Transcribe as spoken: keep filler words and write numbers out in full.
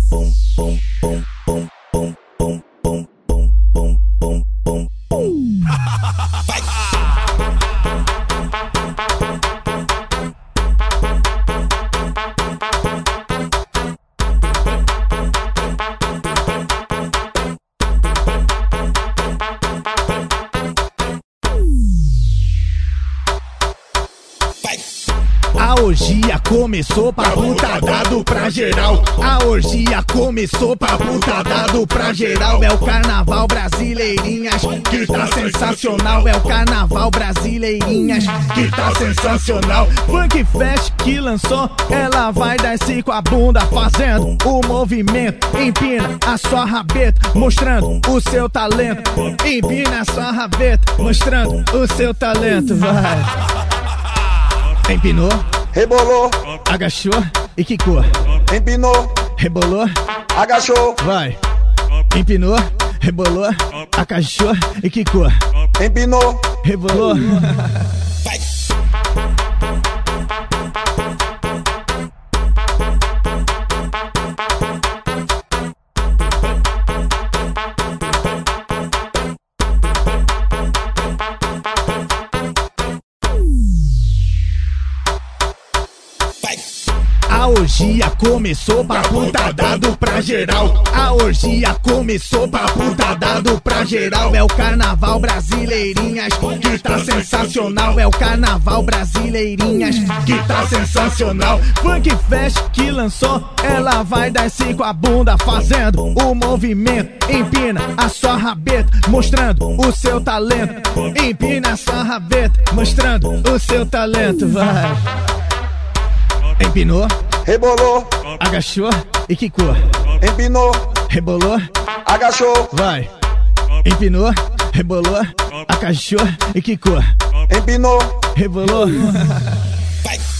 bum, bum, bum, bum, bum, bum, bum, bum, bum, bum, bum, bum. Vai. A orgia começou pra puta dado pra geral. A orgia começou pra puta dado pra geral. É o carnaval brasileirinhas que tá sensacional. É o carnaval brasileirinhas que tá sensacional. Funk Fest que lançou, ela vai descer com a bunda fazendo o movimento. Empina a sua rabeta, mostrando o seu talento. Empina a sua rabeta, mostrando o seu talento. Vai. Empinou, rebolou, agachou e quicou. Empinou, rebolou, agachou. Vai. Empinou, rebolou, agachou e quicou. Empinou, rebolou. Vai. A orgia começou pra puta dado pra geral. A orgia começou pra puta dado pra geral. É o carnaval brasileirinhas que tá sensacional. É o carnaval brasileirinhas que tá sensacional. Funk Fest que lançou, ela vai descer com a bunda fazendo o movimento. Empina a sua rabeta, mostrando o seu talento. Empina a sua rabeta, mostrando o seu talento. Vai. Empinou, rebolou, agachou e quicou. Empinou, rebolou, agachou. Vai. Empinou, rebolou, agachou e quicou. Empinou, rebolou. Vai.